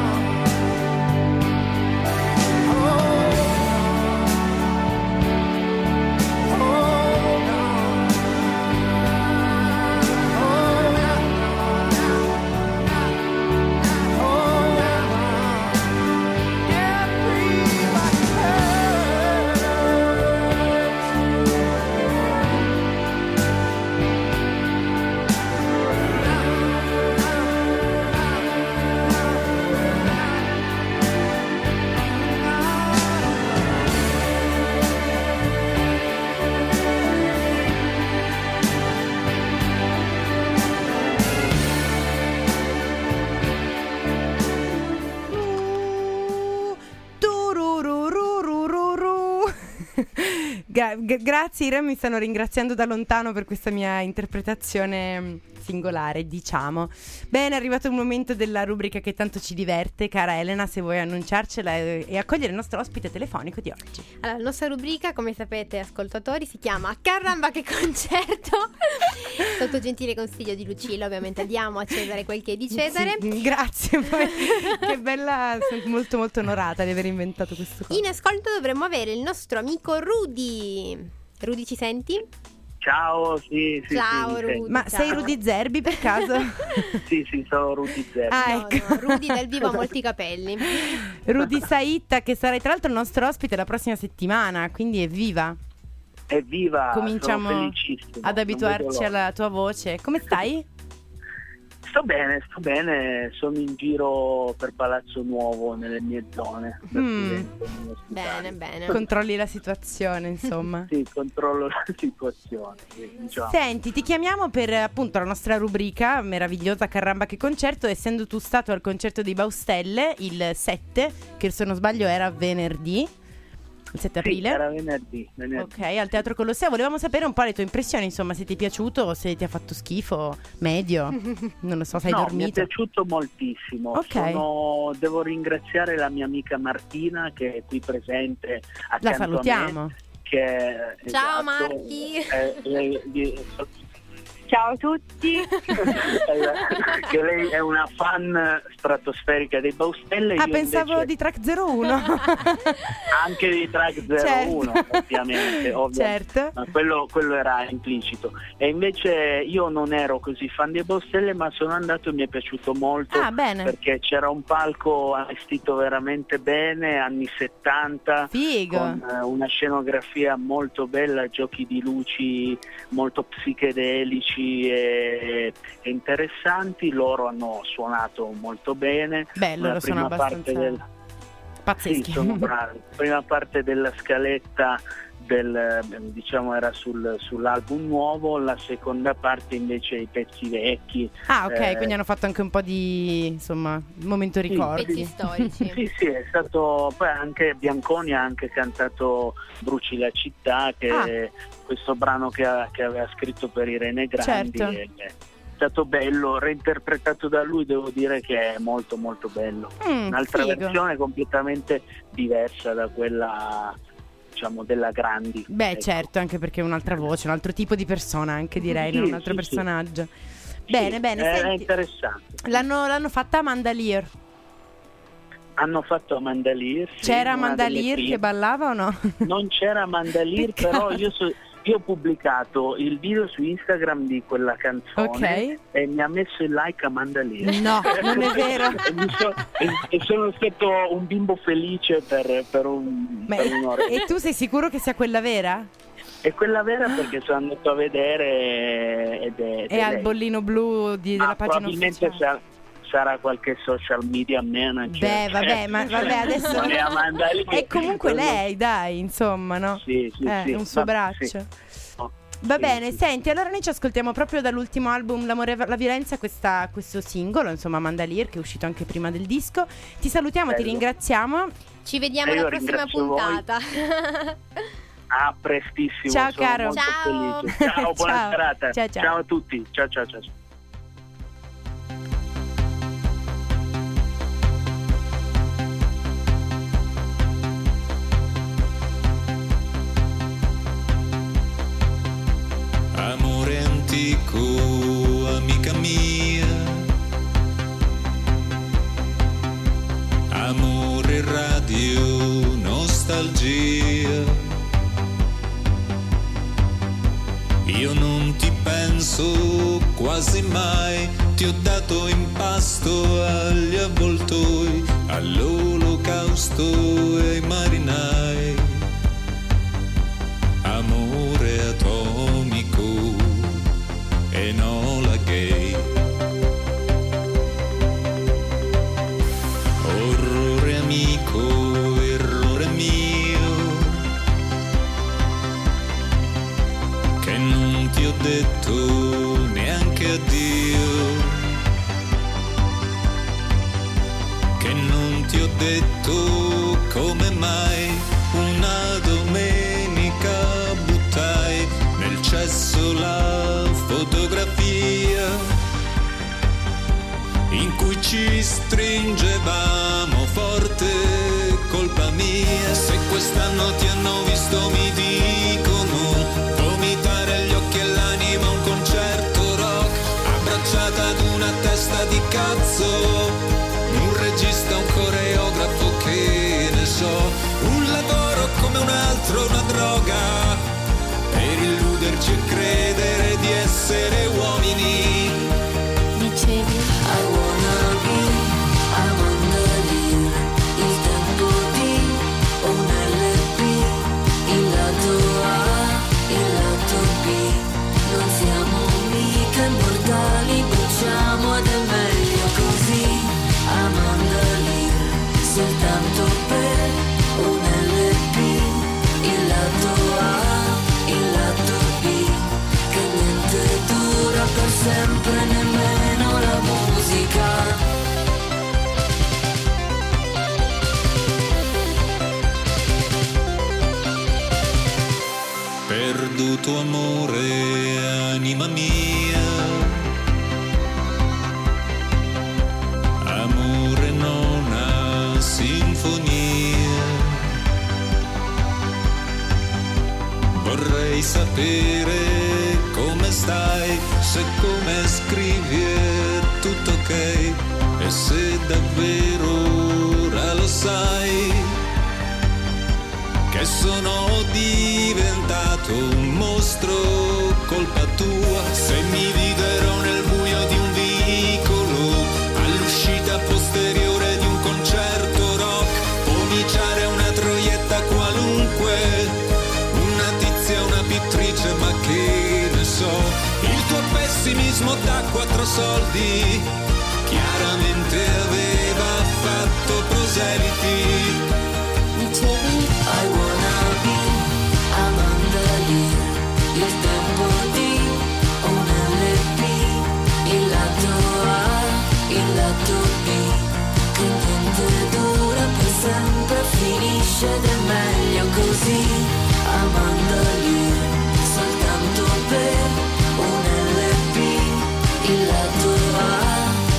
S5: Gra- g- grazie Ira, mi stanno ringraziando da lontano per questa mia interpretazione mh, singolare, diciamo. Bene, è arrivato il momento della rubrica che tanto ci diverte. Cara Elena, se vuoi annunciarcela e, e accogliere il nostro ospite telefonico di oggi.
S6: Allora, la nostra rubrica, come sapete ascoltatori, si chiama Caramba che concerto. Sotto gentile consiglio di Lucilla, ovviamente diamo a Cesare quel che è di Cesare.
S5: Sì, grazie, poi che bella, sono molto molto onorata di aver inventato questo cosa.
S6: In ascolto dovremmo avere il nostro amico Rudy. Rudy, ci senti?
S10: Ciao, sì, sì.
S6: Ciao
S10: sì,
S6: Rudy.
S5: Ma
S6: ciao.
S5: sei Rudy Zerbi per caso?
S10: Sì, sì, sono Rudy Zerbi.
S5: Ah,
S6: No,
S5: ecco.
S6: no, Rudy dal vivo ha molti capelli.
S5: Rudy Saitta, che sarai tra l'altro il nostro ospite la prossima settimana, quindi evviva.
S10: Evviva,
S5: Cominciamo
S10: sono felicissimo.
S5: ad
S10: non
S5: abituarci
S10: vedo l'ora.
S5: alla tua voce. Come stai?
S10: Sto bene, sto bene, sono in giro per Palazzo Nuovo nelle mie zone.
S5: Mm.
S6: Bene, bene.
S5: Controlli la situazione, insomma.
S10: Sì, controllo la situazione. Sì, diciamo.
S5: Senti, ti chiamiamo per appunto la nostra rubrica meravigliosa Caramba che concerto, essendo tu stato al concerto di Baustelle il sette, che se non sbaglio era venerdì, il sette
S10: Sì,
S5: aprile.
S10: era venerdì, venerdì.
S5: Ok, al Teatro Colosseo. Volevamo sapere un po' le tue impressioni, insomma, se ti è piaciuto o se ti ha fatto schifo, medio, non lo so, se hai
S10: No, mi è
S5: dormito.
S10: piaciuto moltissimo.
S5: Ok.
S10: Sono- devo ringraziare la mia amica Martina che è qui presente accanto
S5: La
S10: a
S5: salutiamo.
S10: me, che
S6: Ciao,
S10: esatto,
S6: Marti.
S10: eh, lei- lei-
S11: Ciao a tutti.
S10: che lei è una fan stratosferica dei Baustelle.
S5: Ah,
S10: io
S5: pensavo
S10: invece
S5: di Track zero uno.
S10: anche di Track zero uno,
S5: Certo.
S10: ovviamente, ovviamente.
S5: Certo.
S10: Ma quello, quello era implicito. E invece io non ero così fan di Baustelle, ma sono andato e mi è piaciuto molto.
S5: Ah, bene.
S10: Perché c'era un palco allestito veramente bene, anni settanta,
S5: Figo.
S10: con eh, una scenografia molto bella, giochi di luci molto psichedelici e, e interessanti. Loro hanno suonato molto bene.
S5: Beh, loro
S10: Una
S5: sono
S10: prima parte
S5: abbastanza
S10: del-
S5: pazzeschi.
S10: Sì, sono bravi. Prima parte della scaletta del, diciamo era sul, sull'album nuovo, la seconda parte invece i pezzi vecchi.
S5: Ah, ok,
S10: Eh,
S5: quindi hanno fatto anche un po' di, insomma, momento ricordi.
S6: Pezzi storici.
S10: Sì, sì, è stato. Poi anche Bianconi ha anche cantato Bruci la città, che
S5: Ah.
S10: è questo brano che, ha- che aveva scritto per Irene Grandi.
S5: Certo.
S10: e- è stato bello, reinterpretato da lui, devo dire che è molto molto bello.
S5: Mm,
S10: Un'altra
S5: figo.
S10: versione completamente diversa da quella, diciamo, della Grandi.
S5: Beh,
S10: Ecco.
S5: certo, anche perché è un'altra voce, un altro tipo di persona, anche direi,
S10: Sì,
S5: non un altro
S10: sì,
S5: personaggio.
S10: Sì,
S5: Bene, bene,
S10: è, è
S5: senti,
S10: interessante.
S5: l'hanno, l'hanno fatta Amanda Lear.
S10: Hanno fatto Amanda Lear. sì,
S5: C'era
S10: una
S5: Amanda
S10: delle
S5: Lear
S10: prime.
S5: che ballava o no?
S10: Non c'era Amanda Lear,
S5: Peccato.
S10: però io, so- io ho pubblicato il video su Instagram di quella canzone
S5: Ok.
S10: e mi ha messo il like Amanda Lear.
S5: No, non è vero.
S10: e, mi so- e- e sono stato un bimbo felice per, per, un,
S5: Ma-
S10: per un'ora.
S5: e tu sei sicuro che sia quella vera?
S10: È quella vera perché sono andato a vedere ed è, ed
S5: È al
S10: lei.
S5: bollino blu di- della
S10: Ah,
S5: pagina
S10: probabilmente
S5: ufficiale.
S10: sa- sarà qualche social media manager.
S5: Beh, vabbè, ma vabbè, adesso
S10: Non è Amanda Lear.
S5: è comunque lei, dai, insomma, no?
S10: Sì, sì,
S5: eh,
S10: sì.
S5: un suo
S10: Ma-
S5: braccio.
S10: sì. No.
S5: Va
S10: Sì,
S5: bene,
S10: sì.
S5: senti, allora noi ci ascoltiamo proprio dall'ultimo album L'amore e la violenza questa, questo singolo, insomma, Amanda Lear, che è uscito anche prima del disco. Ti salutiamo, ti
S10: Bello.
S5: ringraziamo.
S6: Ci vediamo
S10: E io
S6: alla prossima
S10: ringrazio voi.
S6: puntata.
S10: A prestissimo.
S5: Ciao,
S10: sono
S5: caro.
S10: molto
S6: Ciao.
S10: felice. Ciao, buona
S5: Ciao.
S10: serata.
S5: Ciao, ciao.
S10: a tutti. Ciao, ciao, ciao.
S12: Amore antico, amica mia. Amore radio, nostalgia. Io non ti penso quasi mai, ti ho dato in pasto agli avvoltoi, all'olocausto e ai marinai. Amore atomico e Enola Gay. Orrore amico, errore mio, che non ti ho detto neanche addio, che non ti ho detto come mai una domenica buttai nel cesso la fotografia in cui ci stringevamo forte, colpa mia. Se quest'anno ti hanno visto mi dicono vomitare agli occhi e l'anima a un concerto rock, abbracciata ad una testa di cazzo, un regista, un coreografo, che ne so, un lavoro come un altro, una droga, per illuderci e credere di essere uomini.
S13: Dicevi I wanna be Amanda Lear, il tempo di un L P, il lato A, il lato B, non siamo mica immortali, bruciamo ed è meglio così. Amanda Lear, soltanto per un L P, il lato A, il lato B, che niente dura per sempre, nemmeno la musica.
S12: Perduto amore, anima mia, amore nona sinfonia. Vorrei sapere come stai, se come scrivi è tutto ok, e se davvero ora lo sai che sono diventato un mostro, colpa tua. Se mi videro nel buio di un vicolo, all'uscita posteriore di un concerto rock, pomiciare una troietta qualunque, una tizia, una pittrice, ma che ne so, il tuo pessimismo da quattro soldi chiaramente aveva fatto proseliti.
S13: Dicevi I wanna be Amanda Lear, il tempo di un L P, il lato A, il lato B, che niente dura per sempre, finisce ed è meglio così. Amanda Lear, soltanto per un L P, il lato A,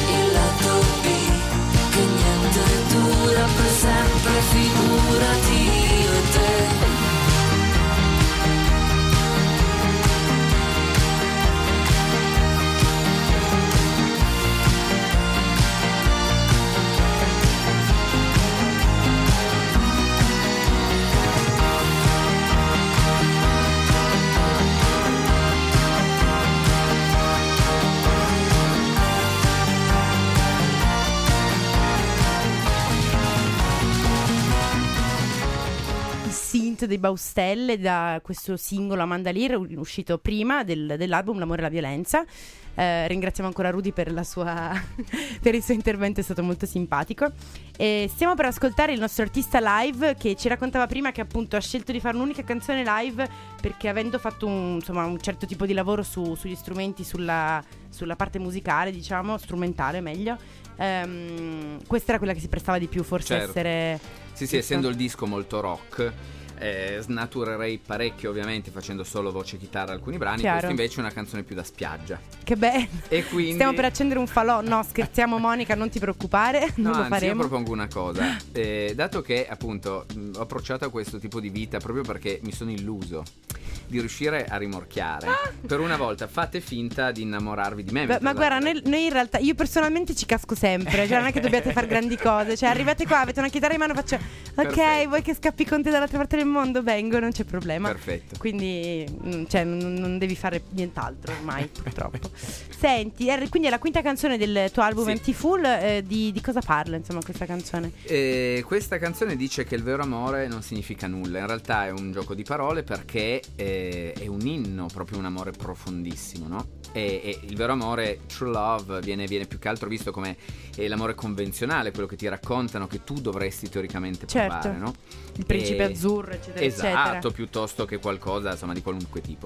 S5: Vento dei Baustelle, da questo singolo Amanda Lear, uscito prima del, dell'album L'amore e la violenza. Eh, ringraziamo ancora Rudy per la sua per il suo intervento, è stato molto simpatico. E stiamo per ascoltare il nostro artista live, che ci raccontava prima che appunto ha scelto di fare un'unica canzone live perché, avendo fatto un, insomma, un certo tipo di lavoro su, sugli strumenti, sulla, sulla parte musicale, diciamo, strumentale meglio, ehm, questa era quella che si prestava di più forse
S8: Certo.
S5: essere
S8: Sì, sì, essendo il disco molto rock, eh, snaturerei parecchio ovviamente facendo solo voce e chitarra alcuni brani.
S5: Chiaro.
S8: Questo invece è una canzone più da spiaggia.
S5: Che bello.
S8: E quindi
S5: Stiamo per accendere un falò. No, scherziamo Monica, non ti preoccupare.
S8: No,
S5: Non lo
S8: anzi,
S5: faremo.
S8: io propongo una cosa. Eh, dato che appunto mh, ho approcciato a questo tipo di vita proprio perché mi sono illuso di riuscire a rimorchiare, per una volta fate finta di innamorarvi di me.
S5: Beh, ma guarda, noi, noi in realtà, io personalmente ci casco sempre. Cioè non è che dobbiate fare grandi cose. Cioè arrivate qua, avete una chitarra in mano, faccio ok,
S8: Perfetto.
S5: vuoi che scappi con te dall'altra parte del mondo? Vengo, non c'è problema.
S8: Perfetto.
S5: Quindi mm, cioè, non, non devi fare nient'altro ormai, purtroppo. Senti, è- quindi è la quinta canzone del tuo album
S8: Sì.
S5: Anti-Full. eh, di, di cosa parla, insomma, questa canzone?
S8: Eh, questa canzone dice che il vero amore non significa nulla. In realtà è un gioco di parole perché eh, è un inno, proprio un amore profondissimo, no? E, e il vero amore, true love, viene, viene più che altro visto come eh, l'amore convenzionale, quello che ti raccontano che tu dovresti teoricamente
S5: Certo.
S8: provare, no?
S5: Il principe
S8: E-
S5: azzurro, eccetera,
S8: esatto,
S5: eccetera.
S8: piuttosto che qualcosa, insomma, di qualunque tipo.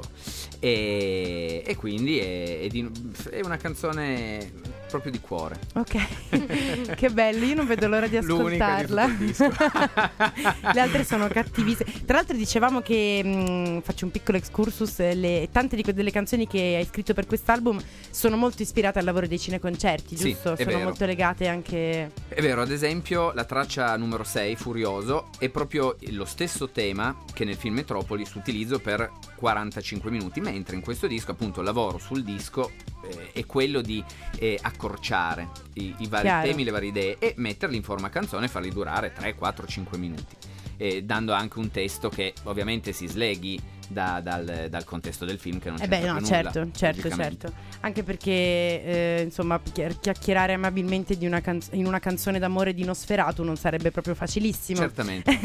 S8: E, e quindi è, è di- è una canzone proprio di cuore.
S5: Ok, che bello, io non vedo l'ora di
S8: L'unica di tutto
S5: ascoltarla.
S8: il disco.
S5: Le altre sono cattivissime. Tra l'altro dicevamo che mh, faccio un piccolo excursus, eh, le, tante di que- delle canzoni che hai scritto per quest'album sono molto ispirate al lavoro dei cineconcerti,
S8: Sì,
S5: giusto?
S8: è
S5: Sono
S8: vero.
S5: molto legate anche.
S8: È vero, ad esempio la traccia numero sei, Furioso, è proprio lo stesso tema che nel film Metropoli s'utilizzo per quarantacinque minuti, mentre in questo disco appunto il lavoro sul disco eh, è quello di eh, accorciare i, i vari
S5: Chiaro.
S8: temi, le varie idee e metterli in forma canzone e farli durare tre, quattro, cinque minuti, eh, dando anche un testo che ovviamente si sleghi da- dal, dal contesto del film, che non
S5: Eh
S8: c'entra
S5: beh, no,
S8: più
S5: certo,
S8: nulla,
S5: certo,
S8: logicamente.
S5: certo. Anche perché, eh, insomma, chiar- chiacchierare amabilmente di una canz- in una canzone d'amore di Nosferatu non sarebbe proprio facilissimo.
S8: Certamente.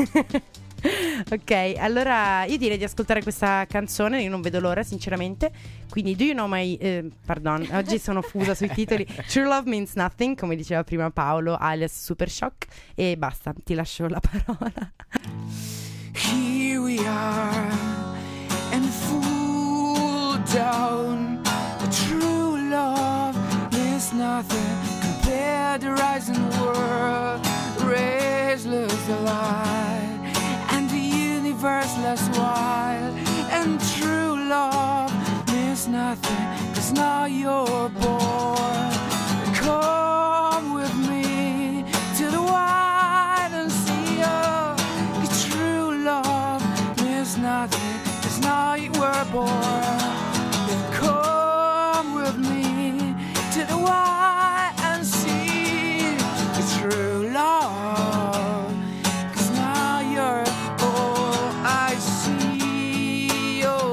S5: Ok, allora io direi di ascoltare questa canzone, io non vedo l'ora sinceramente. Quindi Do You Know My eh, Pardon, oggi sono fusa sui titoli. True Love Means Nothing, come diceva prima Paolo, alias Super Shock. E basta, ti lascio la parola.
S3: Here we are, and fool down. The true love is nothing compared to rising world. Rays lose the light, and the universe less wild. And true love means nothing, 'cause now you're born. Come with me to the wide and sea of true love means nothing, 'cause now you were born. Come with me to the wide and see the true love, 'cause now you're all I see. Oh.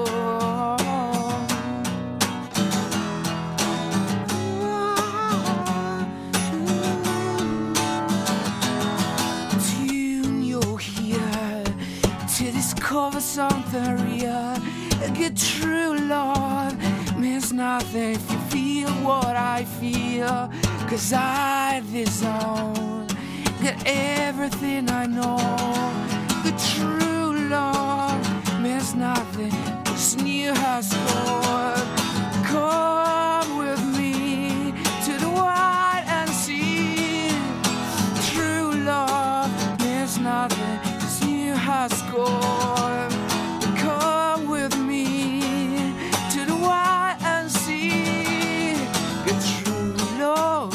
S3: Tune your ear to discover something real. Get true love means nothing if you feel what I feel, 'cause I disown get everything I know. The true love means nothing, 'cause new has scored. Come with me to the wide and see. True love means nothing, 'cause new has scored. Come with me to the wide and see. Get true love,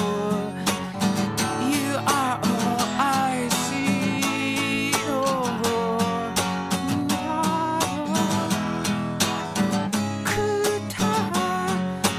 S3: you are all I see. Oh, could I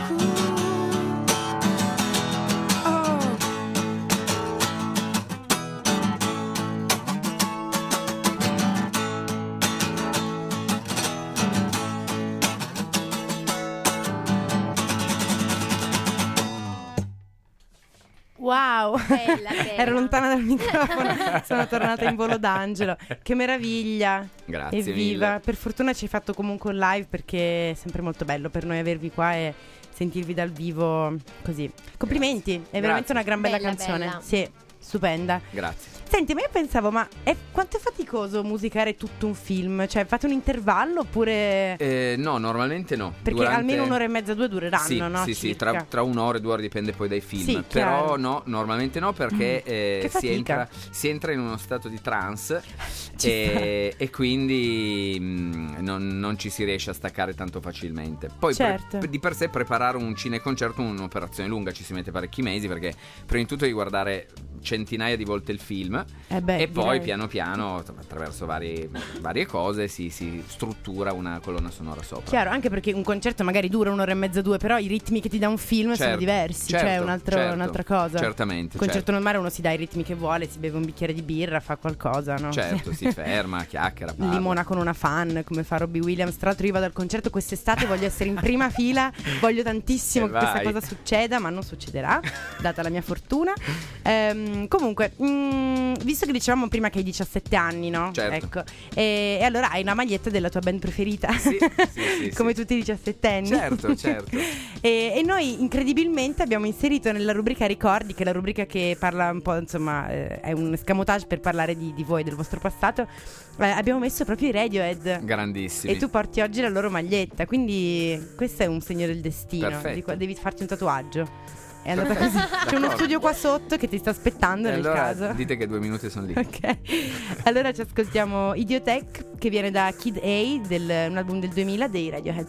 S5: Wow,
S6: Bella, bella.
S5: ero lontana dal microfono, sono tornata in volo d'angelo. Che meraviglia.
S8: Grazie
S5: Evviva.
S8: mille.
S5: Per fortuna ci hai fatto comunque un live, perché è sempre molto bello per noi avervi qua e sentirvi dal vivo così. Complimenti, è veramente
S8: Grazie.
S5: una gran bella,
S6: Bella,
S5: canzone.
S6: bella.
S5: Sì, stupenda.
S8: Grazie.
S5: Senti, ma io pensavo, ma è, quanto è faticoso musicare tutto un film? Cioè, fate un intervallo oppure...
S8: Eh, no, normalmente no.
S5: Perché
S8: Durante-
S5: almeno un'ora e mezza, due dureranno,
S8: Sì,
S5: no?
S8: sì, sì,
S5: Circa.
S8: tra, tra un'ora e due ore dipende poi dai film.
S5: Sì,
S8: Però
S5: chiaro.
S8: no, normalmente no, perché
S5: Mm.
S8: eh,
S5: Che
S8: si,
S5: fatica.
S8: entra, si entra in uno stato di trance
S5: Ci
S8: e, e quindi mh, non, non ci si riesce a staccare tanto facilmente. Poi pre-
S5: Certo.
S8: di per sé preparare un cineconcerto è un'operazione lunga, ci si mette parecchi mesi, perché prima di tutto devi guardare centinaia di volte il film
S5: Eh beh,
S8: e poi
S5: direi.
S8: piano piano attraverso varie, varie cose si, si struttura una colonna sonora sopra.
S5: Chiaro, anche perché un concerto magari dura un'ora e mezza, due, però i ritmi che ti dà un film sono
S8: Certo,
S5: diversi, cioè
S8: certo,
S5: un altro-
S8: certo,
S5: un'altra cosa.
S8: certamente,
S5: Il concerto
S8: certo.
S5: normale uno si dà i ritmi che vuole, si beve un bicchiere di birra, fa qualcosa, no?
S8: Certo, si ferma, chiacchiera, parla.
S5: Limona con una fan, come fa Robbie Williams. Tra l'altro io vado al concerto quest'estate, voglio essere in prima fila, voglio tantissimo
S8: E
S5: che questa
S8: vai.
S5: cosa succeda, ma non succederà, data la mia fortuna. Ehm, comunque, mm, visto che dicevamo prima che hai diciassette anni, no?
S8: Certo.
S5: Ecco. E, e allora hai una maglietta della tua band preferita?
S8: Sì, sì, sì,
S5: come
S8: sì.
S5: tutti i diciassettenni.
S8: Certo, certo.
S5: E, e noi incredibilmente abbiamo inserito nella rubrica Ricordi, che è la rubrica che parla un po', insomma, eh, è un escamotage per parlare di, di voi, del vostro passato. Eh, abbiamo messo proprio i Radiohead.
S8: Grandissimi.
S5: E tu porti oggi la loro maglietta, quindi questo è un segno del destino.
S8: Perfetto.
S5: Di qua- devi farti un tatuaggio. È andata
S8: Perfetto.
S5: così. C'è uno
S8: D'accordo.
S5: studio qua sotto che ti sta aspettando
S8: E
S5: nel
S8: allora
S5: caso.
S8: dite che due minuti sono lì.
S5: Ok, allora ci ascoltiamo Idiotech, che viene da Kid A, del, un album del duemila dei Radiohead.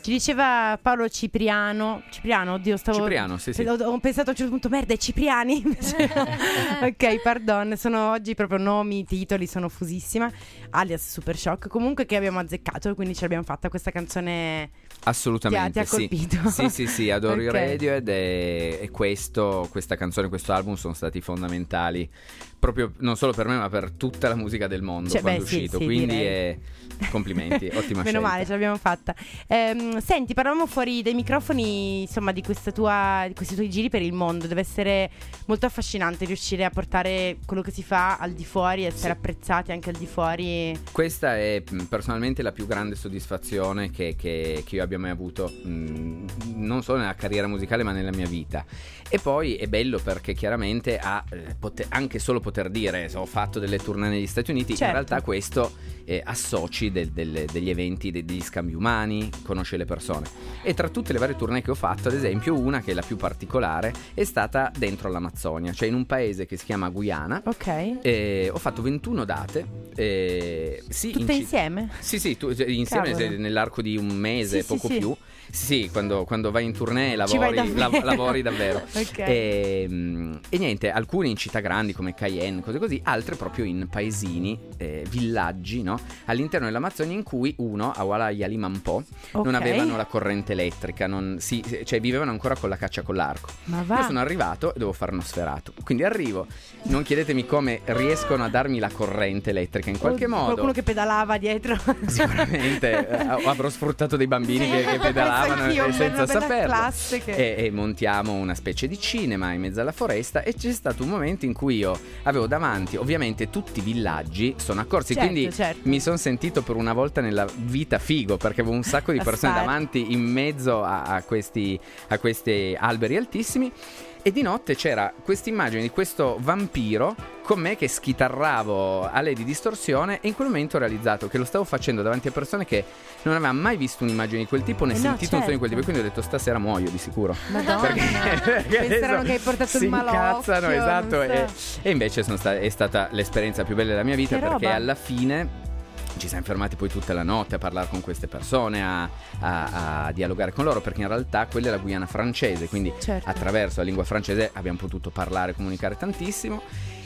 S5: Ci diceva Paolo Cipriano. Cipriano, oddio, stavo.
S8: Cipriano, sì, sì.
S5: Ho, ho pensato a un certo punto, merda, è Cipriani. Ok, pardon. Sono oggi proprio nomi, titoli, sono fusissima. Alias Super Shock. Comunque, che abbiamo azzeccato, quindi ce l'abbiamo fatta questa canzone.
S8: Assolutamente.
S5: Ti ha, ti ha colpito.
S8: Sì, sì, sì, sì, adoro
S5: Ok.
S8: i Radiohead e, e questo, questa canzone, questo album sono stati fondamentali. Proprio non solo per me, ma per tutta la musica del mondo
S5: Cioè,
S8: quando
S5: beh,
S8: è
S5: sì,
S8: uscito.
S5: sì,
S8: Quindi
S5: direi.
S8: è... complimenti, ottima
S5: Meno
S8: scelta.
S5: male, ce l'abbiamo fatta. Ehm, senti, parlavamo fuori dai microfoni, insomma, di questa tua, di questi tuoi giri per il mondo. Deve essere molto affascinante riuscire a portare quello che si fa al di fuori, essere apprezzati anche al di fuori.
S8: Questa è mh, personalmente la più grande soddisfazione che, che- che io abbia mai avuto, mh, non solo nella carriera musicale ma nella mia vita. E poi è bello perché chiaramente ha, eh, poter- anche solo poter dire "So, ho fatto delle tournée negli Stati Uniti",
S5: Certo.
S8: in realtà questo eh, associ del- del- degli eventi, de- degli scambi umani, conosce le persone. E tra tutte le varie tournée che ho fatto, ad esempio una che è la più particolare è stata dentro l'Amazzonia, cioè in un paese che si chiama Guyana.
S5: Ok.
S8: Eh, ho fatto ventuno date, eh, sì,
S5: Tutte
S8: in ci-
S5: insieme?
S8: Sì, sì, tu- insieme
S5: Cavolo.
S8: se- nell'arco di un mese,
S5: Sì, sì,
S8: poco
S5: sì.
S8: più. Sì, sì, quando, quando vai in tournée
S5: Ci vai
S8: lavori,
S5: davvero.
S8: lav- lavori davvero.
S5: Ok.
S8: E, mm, e niente, alcune in città grandi come Cayenne, cose così, altre proprio in paesini, eh, villaggi, no? All'interno dell'Amazzonia, in cui uno, a Wala Yalimanpo, non
S5: Ok.
S8: avevano la corrente elettrica, non, sì, cioè vivevano ancora con la caccia con l'arco.
S5: Ma va.
S8: Io sono arrivato e dovevo fare uno sferato. Quindi arrivo, non chiedetemi come riescono a darmi la corrente elettrica in qualche
S5: O
S8: modo.
S5: Qualcuno che pedalava dietro.
S8: Sicuramente eh, avrò sfruttato dei bambini che, che pedalavano
S5: Penso anch'io,
S8: e
S5: una
S8: senza
S5: bella
S8: saperlo.
S5: classe che-
S8: E, e montiamo una specie di cinema in mezzo alla foresta. E c'è stato un momento in cui io avevo davanti, ovviamente, tutti i villaggi sono accorsi.
S5: Certo,
S8: quindi
S5: certo.
S8: mi sono sentito per una volta nella vita figo, perché avevo un sacco di
S5: A
S8: persone
S5: stare.
S8: davanti in mezzo a, a questi, a questi alberi altissimi. E di notte c'era questa immagine di questo vampiro con me che schitarravo a lei di distorsione, e in quel momento ho realizzato che lo stavo facendo davanti a persone che non avevano mai visto un'immagine di quel tipo né
S5: Eh no,
S8: sentito un suono di quel tipo,
S5: certo.
S8: e quindi ho detto stasera muoio di sicuro.
S5: Madonna.
S8: perché
S5: Penseranno
S8: adesso
S5: che hai portato
S8: si
S5: il malocchio.
S8: incazzano, esatto.
S5: non
S8: E,
S5: so.
S8: e invece sono sta- è stata l'esperienza più bella della mia vita,
S5: Che
S8: perché
S5: roba.
S8: alla fine ci siamo fermati poi tutta la notte a parlare con queste persone, a, a- a dialogare con loro, perché in realtà quella è la Guyana francese, quindi
S5: Certo.
S8: attraverso la lingua francese abbiamo potuto parlare e comunicare tantissimo.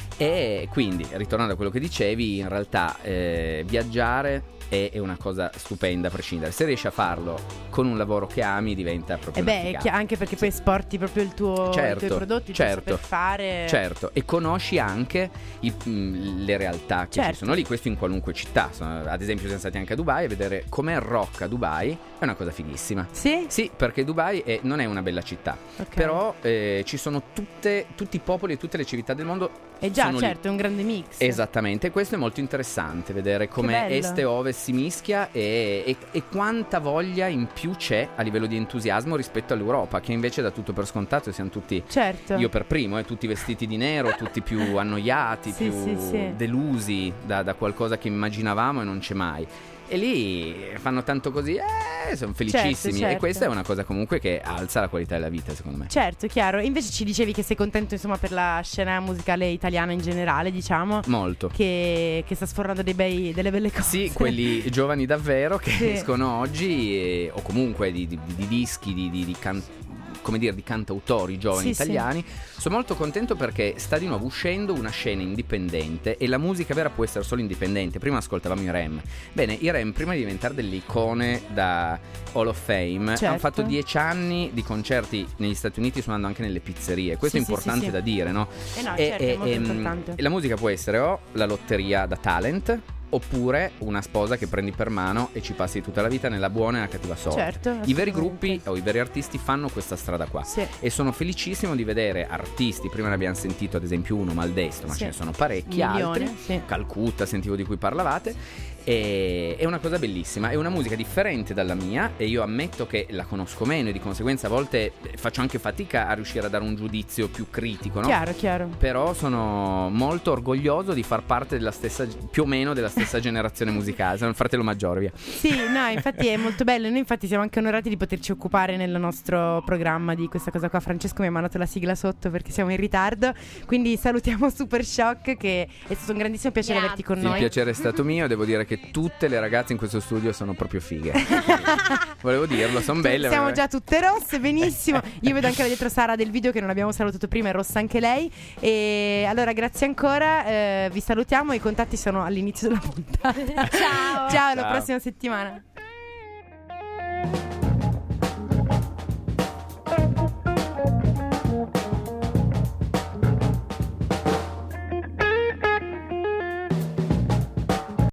S8: E quindi, ritornando a quello che dicevi, in realtà eh, viaggiare è, è una cosa stupenda a prescindere. Se riesci a farlo con un lavoro che ami, diventa
S5: E
S8: proprio una
S5: beh,
S8: figata.
S5: chi- anche perché poi esporti proprio il tuo,
S8: Certo,
S5: i tuoi prodotti, il
S8: certo,
S5: tuo saper fare.
S8: Certo, e conosci anche i- mh, le realtà che
S5: Certo.
S8: ci sono lì, questo in qualunque città. Sono- ad esempio siamo stati anche a Dubai a vedere com'è il rock a Dubai, è una cosa fighissima.
S5: Sì?
S8: Sì, perché Dubai è- non è una bella città,
S5: Ok.
S8: però eh, ci sono tutte, tutti i popoli e tutte le civiltà del mondo.
S5: E già,
S8: sono lì.
S5: certo, è un grande mix.
S8: Esattamente, questo è molto interessante, vedere come
S5: bello.
S8: est e ovest si mischia e, e- e quanta voglia in più c'è a livello di entusiasmo rispetto all'Europa, che invece dà tutto per scontato e siamo tutti,
S5: Certo.
S8: io per primo, eh, tutti vestiti di nero, tutti più annoiati,
S5: Sì,
S8: più
S5: sì, sì.
S8: delusi da, da qualcosa che immaginavamo e non c'è mai. E lì fanno tanto così, eh, sono felicissimi.
S5: Certo, certo.
S8: E questa è una cosa comunque che alza la qualità della vita, secondo me.
S5: Certo, chiaro. Invece ci dicevi che sei contento, insomma, per la scena musicale italiana in generale, diciamo.
S8: Molto.
S5: Che, che sta sfornando dei bei, delle belle cose.
S8: Sì, quelli giovani davvero che
S5: Sì.
S8: escono oggi, e- o comunque di, di- di dischi, di, di, di can- come dire, di cantautori giovani
S5: Sì,
S8: italiani. Sono molto contento perché sta di nuovo uscendo una scena indipendente, e la musica vera può essere solo indipendente. Prima ascoltavamo i Rem. Bene, i Rem, prima di diventare delle icone da Hall of Fame,
S5: Certo.
S8: hanno fatto dieci anni di concerti negli Stati Uniti, suonando anche nelle pizzerie. Questo
S5: Sì,
S8: è
S5: sì,
S8: importante
S5: sì, sì.
S8: da dire, no?
S5: Eh no, certo, è molto importante.
S8: e la musica può essere o la lotteria da talent, oppure una sposa che prendi per mano e ci passi tutta la vita nella buona e nella cattiva sorte.
S5: Certo,
S8: I veri
S5: assolutamente.
S8: gruppi o i veri artisti fanno questa strada qua.
S5: Sì.
S8: E sono felicissimo di vedere artisti, prima ne abbiamo sentito ad esempio uno, Maldestro, ma
S5: Sì.
S8: ce ne sono parecchi
S5: Milione,
S8: altri.
S5: sì.
S8: Calcutta, sentivo di cui parlavate. E è una cosa bellissima, è una musica differente dalla mia, e io ammetto che la conosco meno e di conseguenza a volte faccio anche fatica a riuscire a dare un giudizio più critico, no?
S5: Chiaro, chiaro.
S8: Però sono molto orgoglioso di far parte della stessa, più o meno della stessa generazione musicale. Sono il fratello maggiore, via.
S5: Sì, no, infatti è molto bello. Noi infatti siamo anche onorati di poterci occupare nel nostro programma di questa cosa qua. Francesco mi ha mandato la sigla sotto perché siamo in ritardo, quindi salutiamo Super Shock, che è stato un grandissimo piacere
S6: Grazie.
S5: averti con
S8: Il
S5: noi.
S8: piacere è stato mio. Devo dire che che tutte le ragazze in questo studio sono proprio fighe. Volevo dirlo, sono belle.
S5: Siamo
S8: veramente.
S5: già tutte rosse, benissimo. Io vedo anche là dietro Sara del video che non abbiamo salutato prima, è rossa anche lei. E allora grazie ancora, eh, vi salutiamo, i contatti sono all'inizio della puntata.
S6: Ciao.
S5: Ciao, alla
S8: Ciao.
S5: prossima settimana.